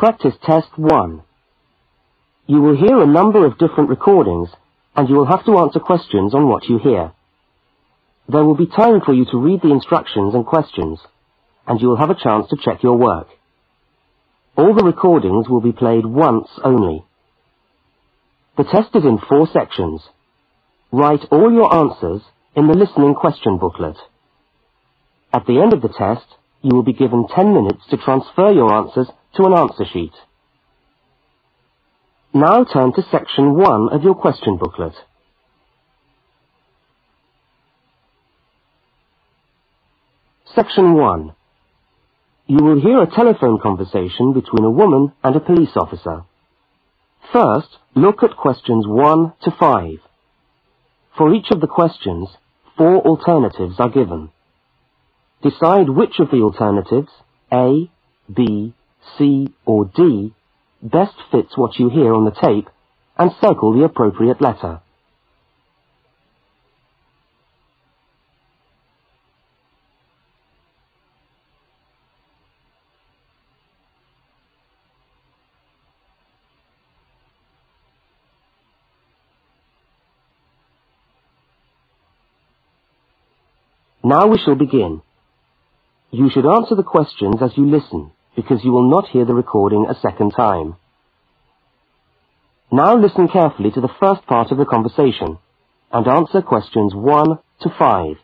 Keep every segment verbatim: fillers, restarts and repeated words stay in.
practice test one. You will hear a number of different recordings, and you will have to answer questions on what you hear. There will be time for you to read the instructions and questions, and you will have a chance to check your work. All the recordings will be played once only. The test is in four sections. Write all your answers in the listening question booklet. At the end of the test, you will be given ten minutes to transfer your answers to an answer sheet. Now turn to section one of your question booklet. Section one. You will hear a telephone conversation between a woman and a police officer. First, look at questions one to five. For each of the questions, four alternatives are given. Decide which of the alternatives, A, B, C, or D, best fits what you hear on the tape, and circle the appropriate letter. Now we shall begin. You should answer the questions as you listen, because you will not hear the recording a second time. Now listen carefully to the first part of the conversation, and answer questions one to five.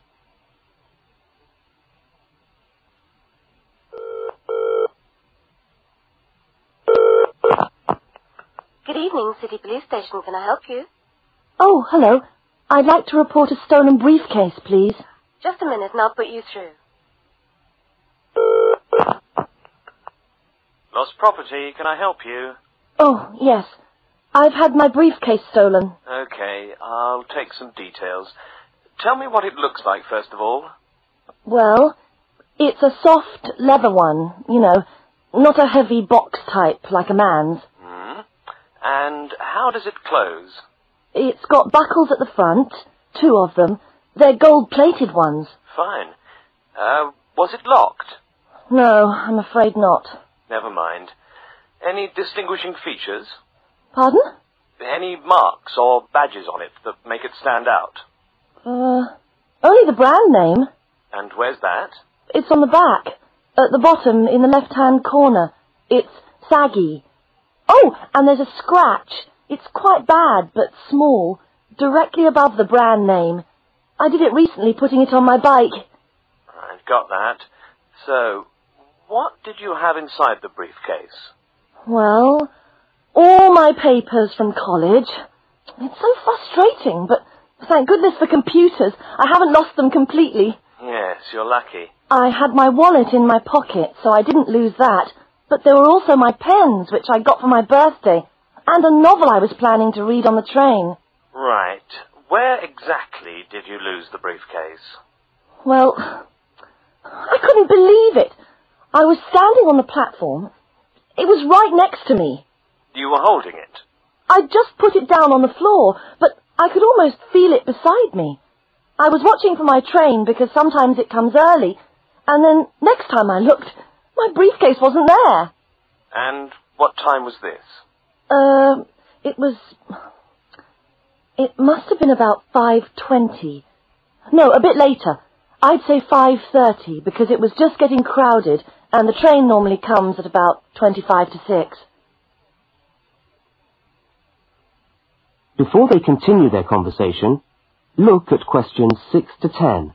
Good evening, City Police Station. Can I help you? Oh, hello. I'd like to report a stolen briefcase, please. Just a minute and I'll put you through. Lost property, can I help you? Oh, yes. I've had my briefcase stolen. Okay, I'll take some details. Tell me what it looks like, first of all. Well, it's a soft leather one, you know, not a heavy box type like a man's. Hmm. And how does it close? It's got buckles at the front, two of them. They're gold-plated ones. Fine. Uh, was it locked? No, I'm afraid not. Never mind. Any distinguishing features? Pardon? Any marks or badges on it that make it stand out? Uh, only the brand name. And where's that? It's on the back, at the bottom in the left-hand corner. It's saggy. Oh, and there's a scratch. It's quite bad, but small, directly above the brand name. I did it recently, putting it on my bike. I've got that. So, what did you have inside the briefcase? Well, all my papers from college. It's so frustrating, but thank goodness for computers. I haven't lost them completely. Yes, you're lucky. I had my wallet in my pocket, so I didn't lose that. But there were also my pens, which I got for my birthday, and a novel I was planning to read on the train. Right. Where exactly did you lose the briefcase? Well, I couldn't believe it. I was standing on the platform. It was right next to me. You were holding it? I'd just put it down on the floor, but I could almost feel it beside me. I was watching for my train because sometimes it comes early, and then next time I looked, my briefcase wasn't there. And what time was this? Uh, it was... It must have been about five twenty. No, a bit later. I'd say five thirty, because it was just getting crowded, and the train normally comes at about twenty-five to six. Before they continue their conversation, look at questions six to ten.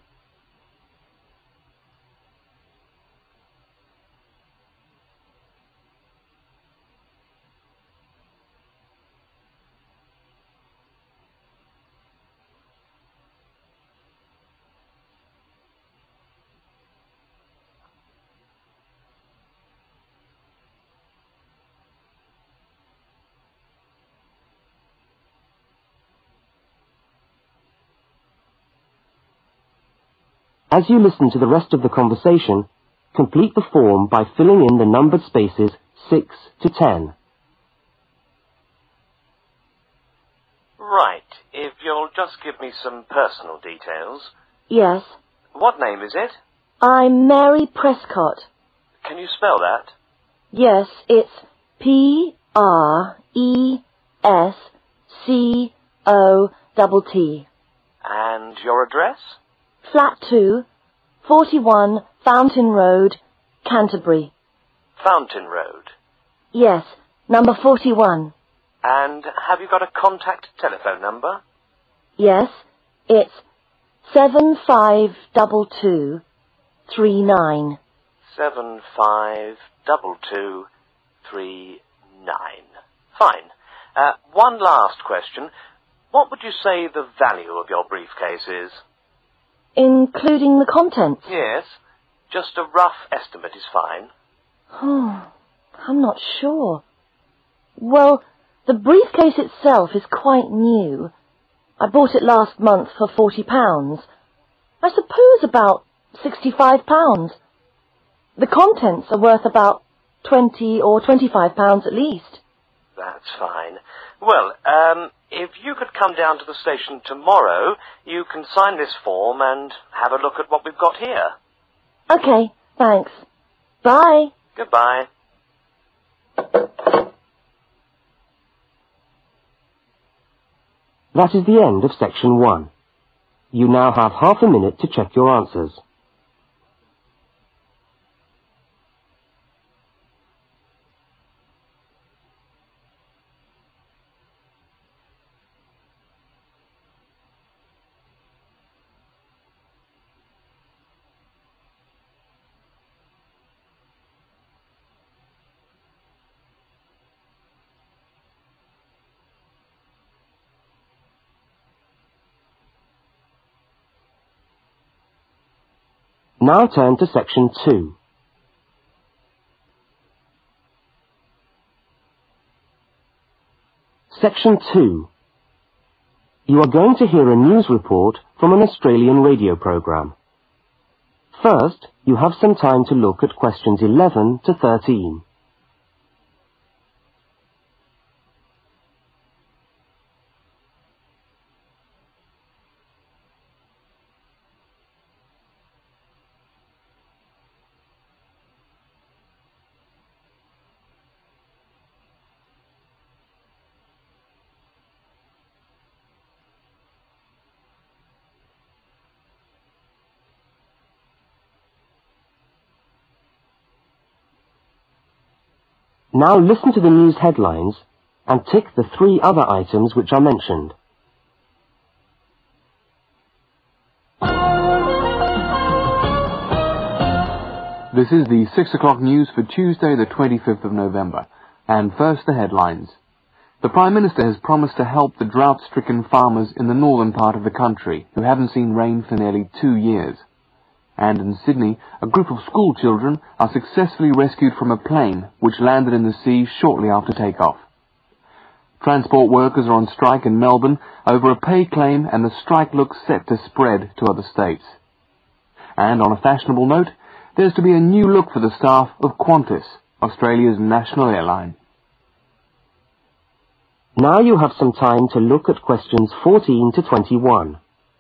As you listen to the rest of the conversation, complete the form by filling in the numbered spaces six to ten. Right. If you'll just give me some personal details. Yes. What name is it? I'm Mary Prescott. Can you spell that? Yes, it's P R E S C O T T. And your address? Flat two, forty-one Fountain Road, Canterbury. Fountain Road. Yes, number forty-one. And have you got a contact telephone number? Yes, it's seven five two two three nine. Seven five double two three nine. Fine. Uh, one last question. What would you say the value of your briefcase is? Including the contents? Yes. Just a rough estimate is fine. Oh, I'm not sure. Well, the briefcase itself is quite new. I bought it last month for forty pounds. I suppose about sixty-five pounds. The contents are worth about twenty or twenty-five pounds at least. That's fine. Well, um, if you could come down to the station tomorrow, you can sign this form and have a look at what we've got here. Okay, thanks. Bye. Goodbye. That is the end of section one. You now have half a minute to check your answers. Now turn to section two. Section two. You are going to hear a news report from an Australian radio program. First, you have some time to look at questions eleven to thirteen. Now listen to the news headlines and tick the three other items which are mentioned. This is the six o'clock news for Tuesday the twenty-fifth of November. And first the headlines. The Prime Minister has promised to help the drought-stricken farmers in the northern part of the country who haven't seen rain for nearly two years. And in Sydney, a group of school children are successfully rescued from a plane which landed in the sea shortly after takeoff. Transport workers are on strike in Melbourne over a pay claim, and the strike looks set to spread to other states. And on a fashionable note, there's to be a new look for the staff of Qantas, Australia's national airline. Now you have some time to look at questions fourteen to twenty-one.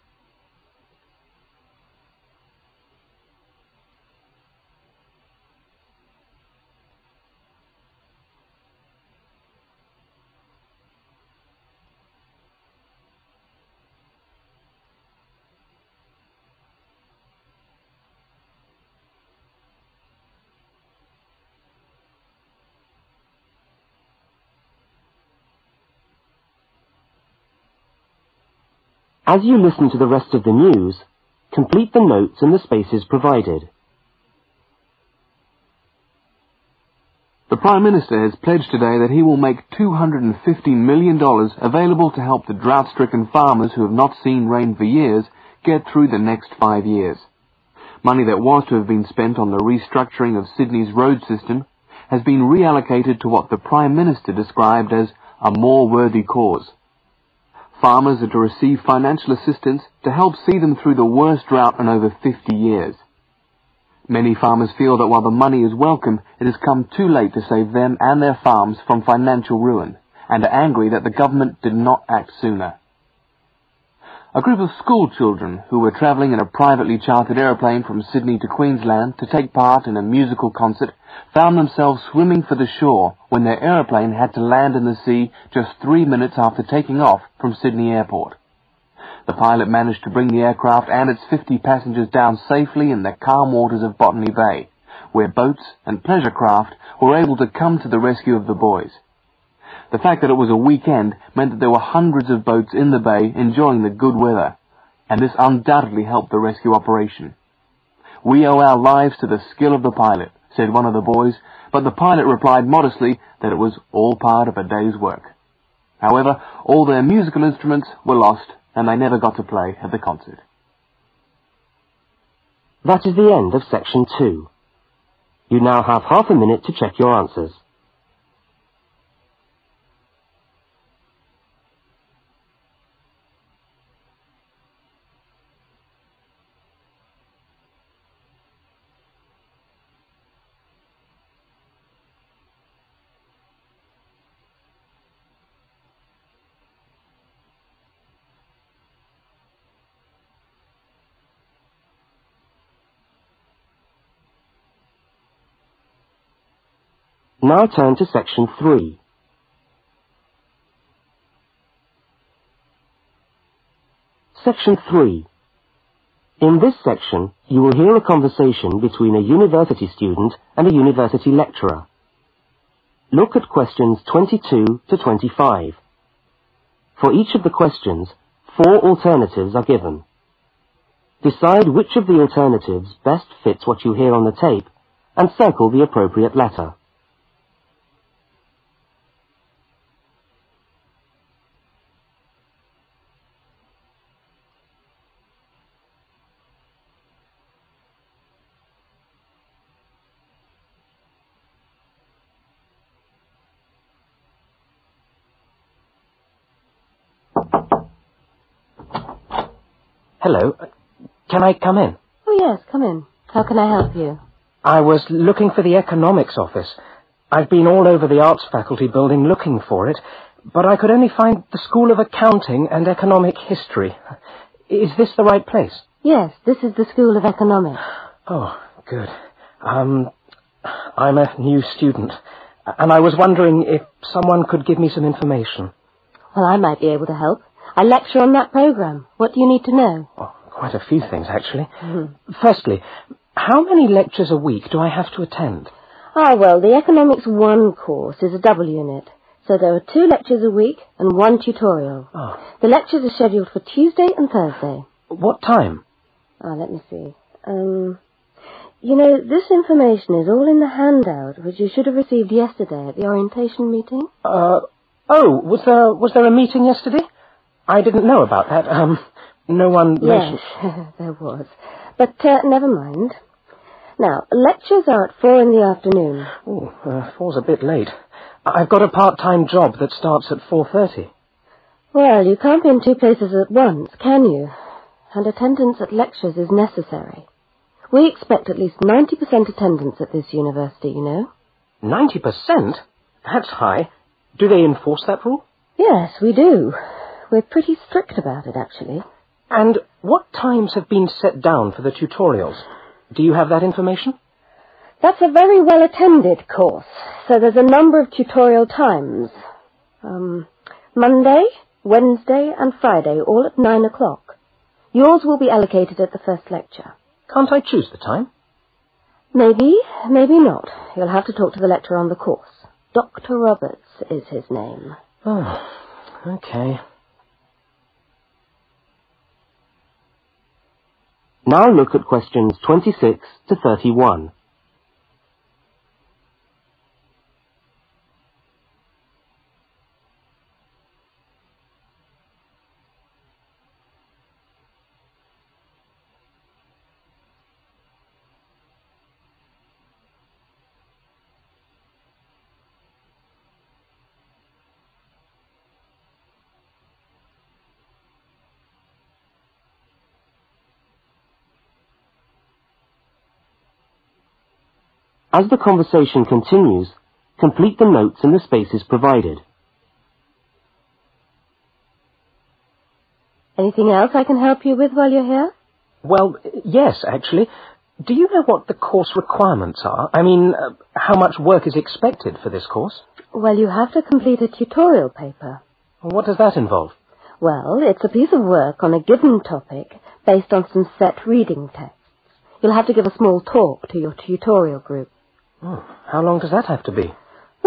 As you listen to the rest of the news, complete the notes in the spaces provided. The Prime Minister has pledged today that he will make two hundred fifty million dollars available to help the drought-stricken farmers who have not seen rain for years get through the next five years. Money that was to have been spent on the restructuring of Sydney's road system has been reallocated to what the Prime Minister described as a more worthy cause. Farmers are to receive financial assistance to help see them through the worst drought in over fifty years. Many farmers feel that while the money is welcome, it has come too late to save them and their farms from financial ruin, and are angry that the government did not act sooner. A group of school children who were travelling in a privately chartered aeroplane from Sydney to Queensland to take part in a musical concert found themselves swimming for the shore when their aeroplane had to land in the sea just three minutes after taking off from Sydney Airport. The pilot managed to bring the aircraft and its fifty passengers down safely in the calm waters of Botany Bay, where boats and pleasure craft were able to come to the rescue of the boys. The fact that it was a weekend meant that there were hundreds of boats in the bay enjoying the good weather, and this undoubtedly helped the rescue operation. "We owe our lives to the skill of the pilot," said one of the boys, but the pilot replied modestly that it was all part of a day's work. However, all their musical instruments were lost, and they never got to play at the concert. That is the end of section two. You now have half a minute to check your answers. Now turn to section three. Section three. In this section, you will hear a conversation between a university student and a university lecturer. Look at questions twenty-two to twenty-five. For each of the questions, four alternatives are given. Decide which of the alternatives best fits what you hear on the tape and circle the appropriate letter. Hello. Can I come in? Oh, yes, come in. How can I help you? I was looking for the economics office. I've been all over the arts faculty building looking for it, but I could only find the School of Accounting and Economic History. Is this the right place? Yes, this is the School of Economics. Oh, good. Um, I'm a new student, and I was wondering if someone could give me some information. Well, I might be able to help. I lecture on that program. What do you need to know? Oh, quite a few things, actually. Mm-hmm. Firstly, how many lectures a week do I have to attend? Ah, well, the Economics one course is a double unit. So there are two lectures a week and one tutorial. Oh. The lectures are scheduled for Tuesday and Thursday. What time? Ah, let me see. Um, you know, this information is all in the handout, which you should have received yesterday at the orientation meeting. Uh, oh, was there, was there a meeting yesterday? I didn't know about that. Um, no one mentioned... Yes, there was. But uh, never mind. Now, lectures are at four in the afternoon. Oh, uh, four's a bit late. I've got a part-time job that starts at four thirty. Well, you can't be in two places at once, can you? And attendance at lectures is necessary. We expect at least ninety percent attendance at this university, you know. ninety percent? That's high. Do they enforce that rule? Yes, we do. We're pretty strict about it, actually. And what times have been set down for the tutorials? Do you have that information? That's a very well-attended course, so there's a number of tutorial times. Um, Monday, Wednesday, and Friday, all at nine o'clock. Yours will be allocated at the first lecture. Can't I choose the time? Maybe, maybe not. You'll have to talk to the lecturer on the course. Doctor Roberts is his name. Oh, okay. Now look at questions twenty-six to thirty-one. As the conversation continues, complete the notes in the spaces provided. Anything else I can help you with while you're here? Well, yes, actually. Do you know what the course requirements are? I mean, uh, how much work is expected for this course? Well, you have to complete a tutorial paper. What does that involve? Well, it's a piece of work on a given topic based on some set reading texts. You'll have to give a small talk to your tutorial group. Oh, how long does that have to be?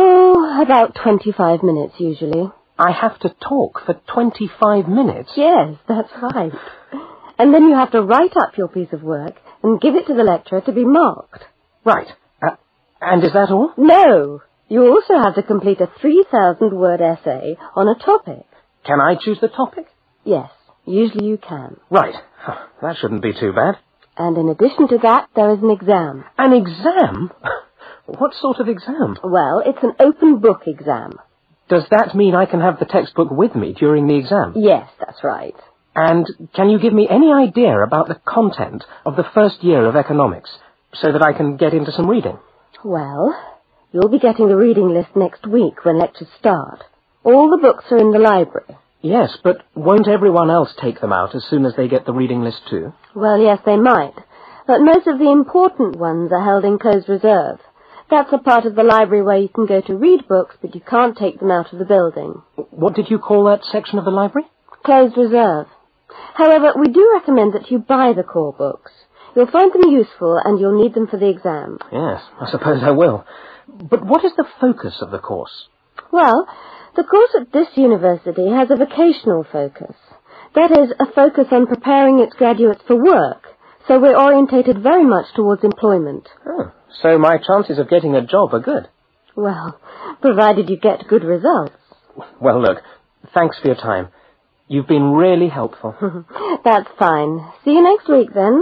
Oh, about twenty-five minutes usually. I have to talk for twenty-five minutes? Yes, that's right. And then you have to write up your piece of work and give it to the lecturer to be marked. Right. Uh, and is that all? No. You also have to complete a three thousand word essay on a topic. Can I choose the topic? Yes, usually you can. Right. That shouldn't be too bad. And in addition to that, there is an exam. An exam? What sort of exam? Well, it's an open book exam. Does that mean I can have the textbook with me during the exam? Yes, that's right. And can you give me any idea about the content of the first year of economics, so that I can get into some reading? Well, you'll be getting the reading list next week when lectures start. All the books are in the library. Yes, but won't everyone else take them out as soon as they get the reading list too? Well, yes, they might. But most of the important ones are held in closed reserve. That's a part of the library where you can go to read books, but you can't take them out of the building. What did you call that section of the library? Closed reserve. However, we do recommend that you buy the core books. You'll find them useful and you'll need them for the exam. Yes, I suppose I will. But what is the focus of the course? Well, the course at this university has a vocational focus. That is, a focus on preparing its graduates for work. So we're orientated very much towards employment. Oh, so my chances of getting a job are good. Well, provided you get good results. Well, look, thanks for your time. You've been really helpful. That's fine. See you next week, then.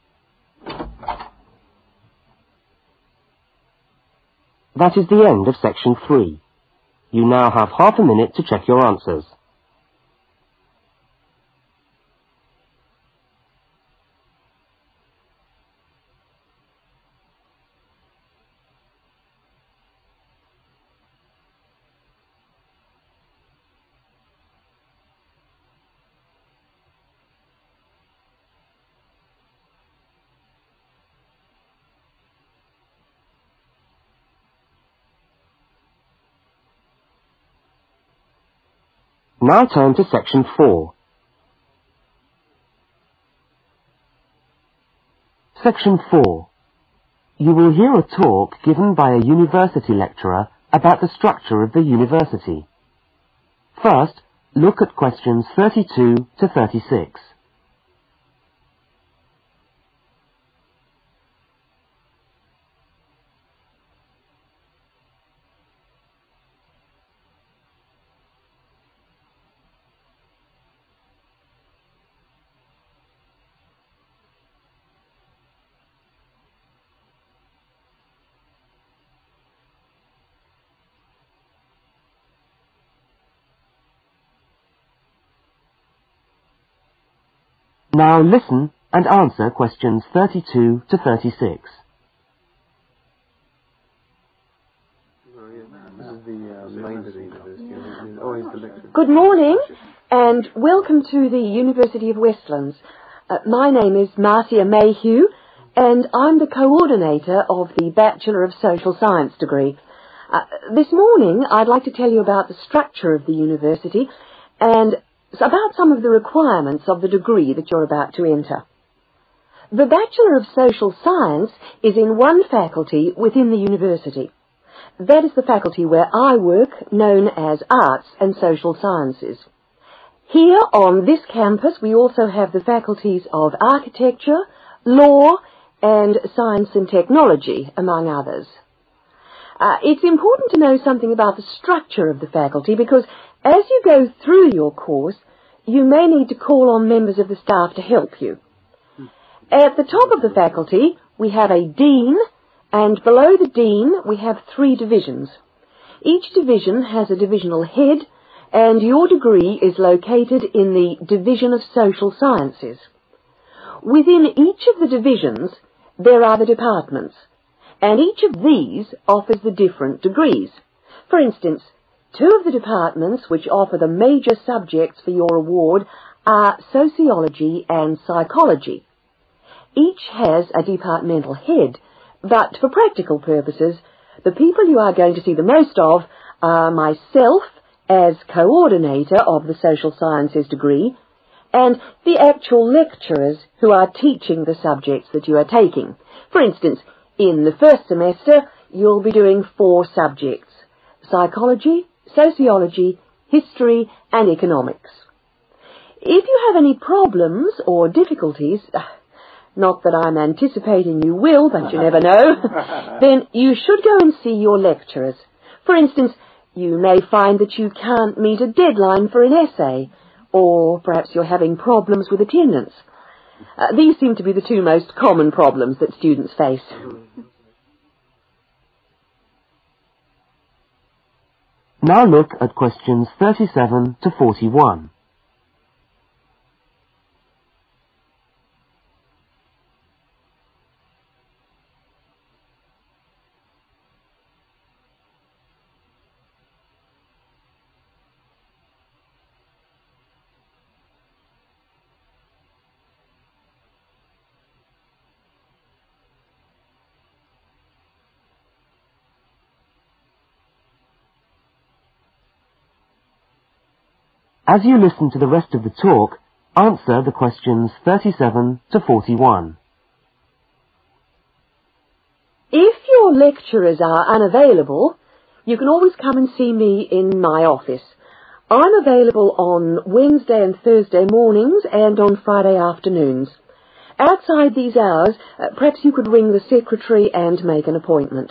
That is the end of section three. You now have half a minute to check your answers. Now turn to section four. Section four. You will hear a talk given by a university lecturer about the structure of the university. First, look at questions thirty-two to thirty-six. Now listen and answer questions thirty-two to thirty-six. Good morning, and welcome to the University of Westlands. Uh, my name is Marcia Mayhew, and I'm the coordinator of the Bachelor of Social Science degree. Uh, this morning, I'd like to tell you about the structure of the university and about some of the requirements of the degree that you're about to enter. The Bachelor of Social Science is in one faculty within the university. That is the faculty where I work, known as Arts and Social Sciences. Here on this campus we also have the faculties of Architecture, Law and Science and Technology, among others. Uh, it's important to know something about the structure of the faculty because as you go through your course, you may need to call on members of the staff to help you. At the top of the faculty, we have a dean, and below the dean, we have three divisions. Each division has a divisional head, and your degree is located in the Division of Social Sciences. Within each of the divisions, there are the departments, and each of these offers the different degrees. For instance, two of the departments which offer the major subjects for your award are sociology and psychology. Each has a departmental head, but for practical purposes, the people you are going to see the most of are myself as coordinator of the social sciences degree, and the actual lecturers who are teaching the subjects that you are taking. For instance, in the first semester, you'll be doing four subjects: psychology, sociology, history, and economics. If you have any problems or difficulties, not that I'm anticipating you will, but you never know, then you should go and see your lecturers. For instance, you may find that you can't meet a deadline for an essay, or perhaps you're having problems with attendance. Uh, these seem to be the two most common problems that students face. Now look at questions thirty-seven to forty-one. As you listen to the rest of the talk, answer the questions thirty-seven to forty-one. If your lecturers are unavailable, you can always come and see me in my office. I'm available on Wednesday and Thursday mornings and on Friday afternoons. Outside these hours, uh, perhaps you could ring the secretary and make an appointment.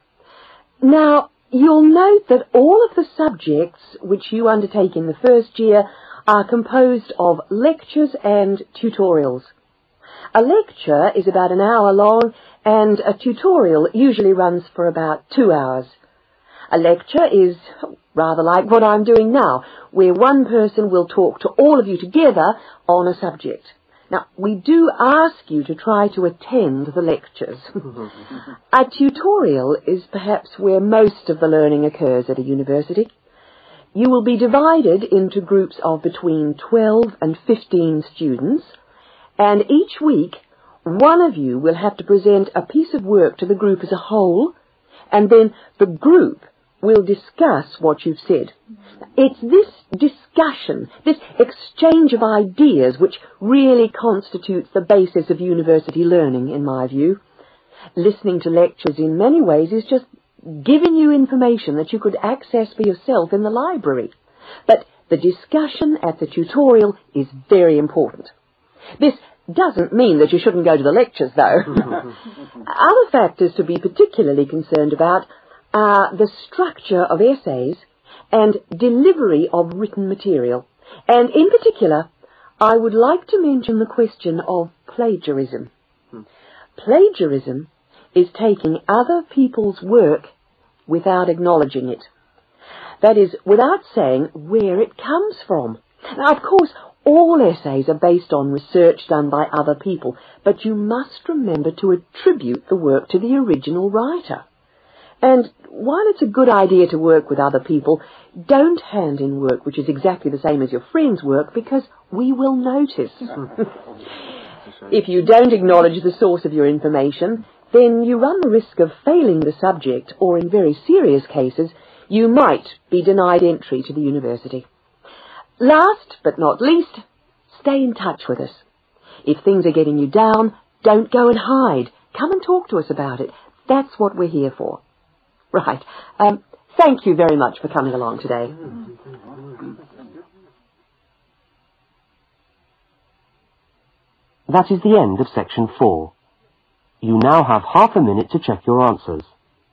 Now, you'll note that all of the subjects which you undertake in the first year are composed of lectures and tutorials. A lecture is about an hour long, and a tutorial usually runs for about two hours. A lecture is rather like what I'm doing now, where one person will talk to all of you together on a subject. Now, we do ask you to try to attend the lectures. A tutorial is perhaps where most of the learning occurs at a university. You will be divided into groups of between twelve and fifteen students, and each week one of you will have to present a piece of work to the group as a whole, and then the group will discuss what you've said. It's this discussion, this exchange of ideas, which really constitutes the basis of university learning, in my view. Listening to lectures in many ways is just giving you information that you could access for yourself in the library. But the discussion at the tutorial is very important. This doesn't mean that you shouldn't go to the lectures, though. Other factors to be particularly concerned about are the structure of essays and delivery of written material. And in particular, I would like to mention the question of plagiarism. Hmm. Plagiarism is taking other people's work without acknowledging it. That is, without saying where it comes from. Now, of course, all essays are based on research done by other people, but you must remember to attribute the work to the original writer. And while it's a good idea to work with other people, don't hand in work which is exactly the same as your friend's work, because we will notice. If you don't acknowledge the source of your information, then you run the risk of failing the subject, or in very serious cases, you might be denied entry to the university. Last but not least, stay in touch with us. If things are getting you down, don't go and hide. Come and talk to us about it. That's what we're here for. Right. Um, thank you very much for coming along today. That is the end of section four. You now have half a minute to check your answers.